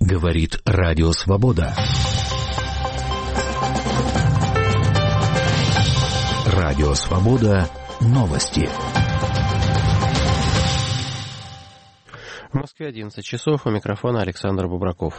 Говорит Радио Свобода. Радио Свобода. Новости. В Москве 11 часов. У микрофона Александр Бубраков.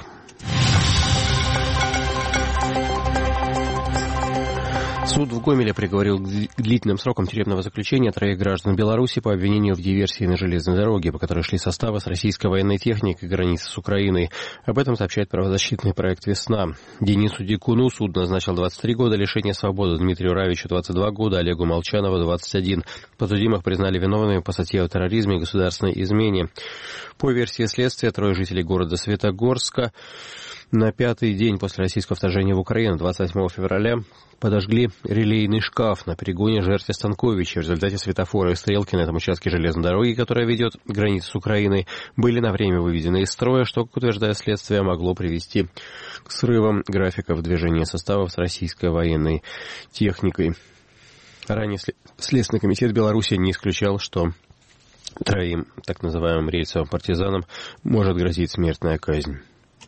Суд в Гомеле приговорил к длительным срокам тюремного заключения троих граждан Беларуси по обвинению в диверсии на железной дороге, по которой шли составы с российской военной техникой границы с Украиной. Об этом сообщает правозащитный проект «Весна». Денису Дикуну суд назначил 23 года лишения свободы, Дмитрию Равичу 22 года, Олегу Молчанову 21. Подсудимых признали виновными по статье о терроризме и государственной измене. По версии следствия, трое жителей города Светогорска на пятый день после российского вторжения в Украину, 28 февраля, подожгли релейный шкаф на перегоне Жерти Станковича. В результате светофоры и стрелки на этом участке железной дороги, которая ведет границу с Украиной, были на время выведены из строя, что, как утверждает следствие, могло привести к срывам графиков движения составов с российской военной техникой. Ранее Следственный комитет Беларуси не исключал, что троим так называемым рельсовым партизанам может грозить смертная казнь.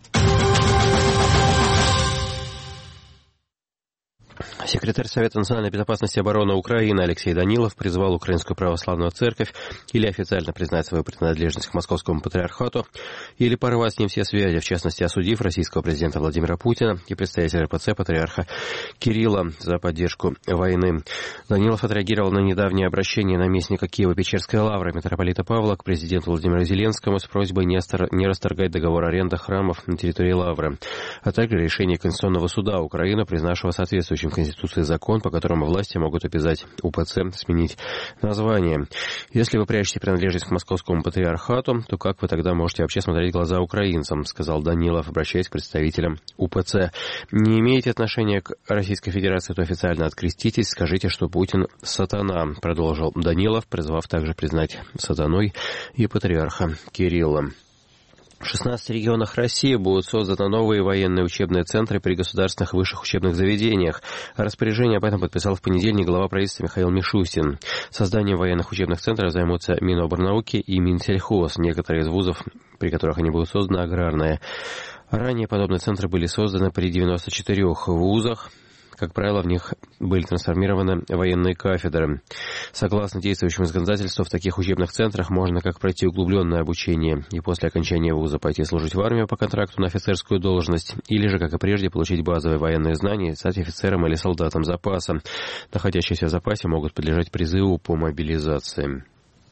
Секретарь Совета национальной безопасности и обороны Украины Алексей Данилов призвал Украинскую православную церковь или официально признать свою принадлежность к Московскому патриархату, или порвать с ним все связи, в частности, осудив российского президента Владимира Путина и представителя РПЦ патриарха Кирилла за поддержку войны. Данилов отреагировал на недавнее обращение наместника Киева-Печерской лавры митрополита Павла к президенту Владимиру Зеленскому с просьбой не расторгать договор аренды храмов на территории лавры, а также решение Конституционного суда Украины, признавшего соответствующим Конституции закон, по которому власти могут обязать УПЦ сменить название. Если вы прячете принадлежность к Московскому патриархату, то как вы тогда можете вообще смотреть в глаза украинцам, сказал Данилов, обращаясь к представителям УПЦ. Не имеете отношения к Российской Федерации, то официально откреститесь, скажите, что Путин сатана, продолжил Данилов, призвав также признать сатаной и патриарха Кирилла. В 16 регионах России будут созданы новые военные учебные центры при государственных высших учебных заведениях. Распоряжение об этом подписал в понедельник глава правительства Михаил Мишустин. Созданием военных учебных центров займутся Миноборнауки и Минсельхоз. Некоторые из вузов, при которых они будут созданы, аграрные. Ранее подобные центры были созданы при 94 вузах. Как правило, в них были трансформированы военные кафедры. Согласно действующему законодательству, в таких учебных центрах можно как пройти углубленное обучение и после окончания вуза пойти служить в армию по контракту на офицерскую должность, или же, как и прежде, получить базовые военные знания и стать офицером или солдатом запаса. Находящиеся в запасе могут подлежать призыву по мобилизации.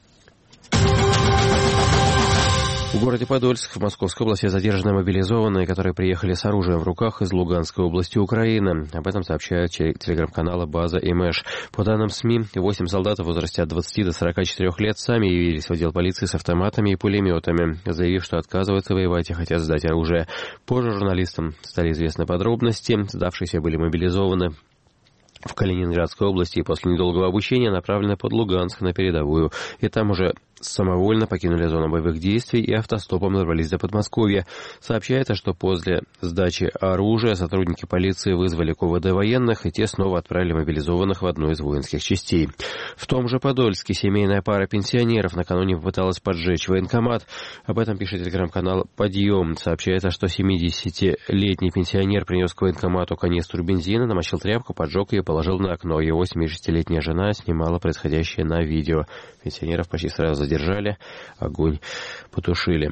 В городе Подольск в Московской области задержаны мобилизованные, которые приехали с оружием в руках из Луганской области Украины. Об этом сообщают телеграм-каналы «База» и «Мэш». По данным СМИ, 8 солдат в возрасте от 20 до 44 лет сами явились в отдел полиции с автоматами и пулеметами, заявив, что отказываются воевать и хотят сдать оружие. Позже журналистам стали известны подробности. Сдавшиеся были мобилизованы в Калининградской области и после недолгого обучения направлены под Луганск на передовую. И там уже самовольно покинули зону боевых действий и автостопом добрались до Подмосковья. Сообщается, что после сдачи оружия сотрудники полиции вызвали КВД военных, и те снова отправили мобилизованных в одну из воинских частей. В том же Подольске семейная пара пенсионеров накануне попыталась поджечь военкомат. Об этом пишет телеграм-канал «Подъем». Сообщается, что 70-летний пенсионер принес к военкомату канистру бензина, намочил тряпку, поджег ее, положил на окно. Его 76-летняя жена снимала происходящее на видео. Пенсионеров почти сразу задержали, огонь потушили.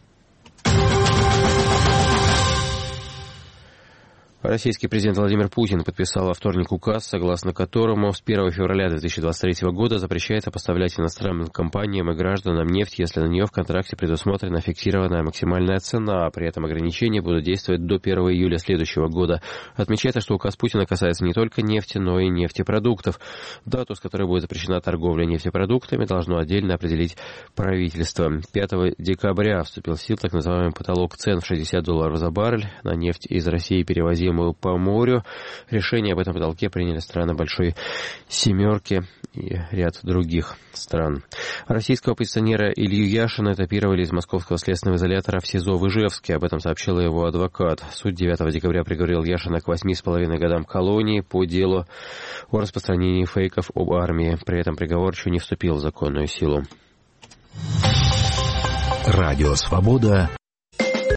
Российский президент Владимир Путин подписал во вторник указ, согласно которому с 1 февраля 2023 года запрещается поставлять иностранным компаниям и гражданам нефть, если на нее в контракте предусмотрена фиксированная максимальная цена. При этом ограничения будут действовать до 1 июля следующего года. Отмечается, что указ Путина касается не только нефти, но и нефтепродуктов. Дату, с которой будет запрещена торговля нефтепродуктами, должно отдельно определить правительство. 5 декабря вступил в силу так называемый потолок цен в $60 за баррель на нефть из России, перевозимую по морю. Решение об этом потолке приняли страны Большой Семерки и ряд других стран. Российского оппозиционера Илью Яшина этапировали из московского следственного изолятора в СИЗО в Ижевске. Об этом сообщил его адвокат. Суд 9 декабря приговорил Яшина к 8,5 годам колонии по делу о распространении фейков об армии. При этом приговор еще не вступил в законную силу. Радио «Свобода».